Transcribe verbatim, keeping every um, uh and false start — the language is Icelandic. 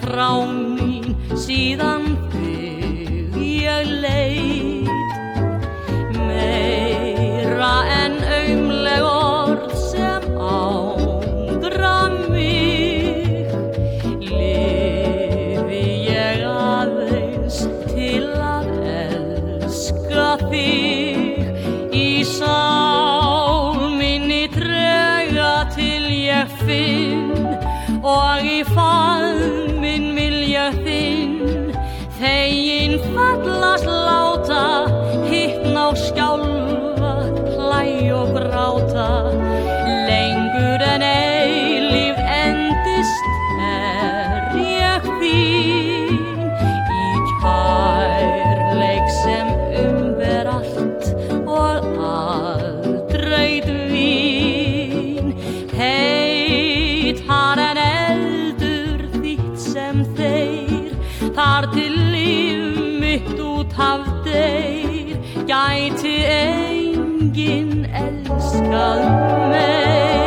frá mín síðan þig ég leit. Meira en aumleg orð sem ángra mig, lifi ég aðeins til að elska þig. Í sál minni trega til ég finn, og í faðminn vilja þinn, þegin fallast láta, hitna og skjálfa, hlæja og gráta. Lengur en eilíf endist er ég þín, í kærleik sem umber allt og aldrei dvín. Heitar en eldur þitt sem þeir, þar til líf mitt út af deyr, gæti enginn elskað mig.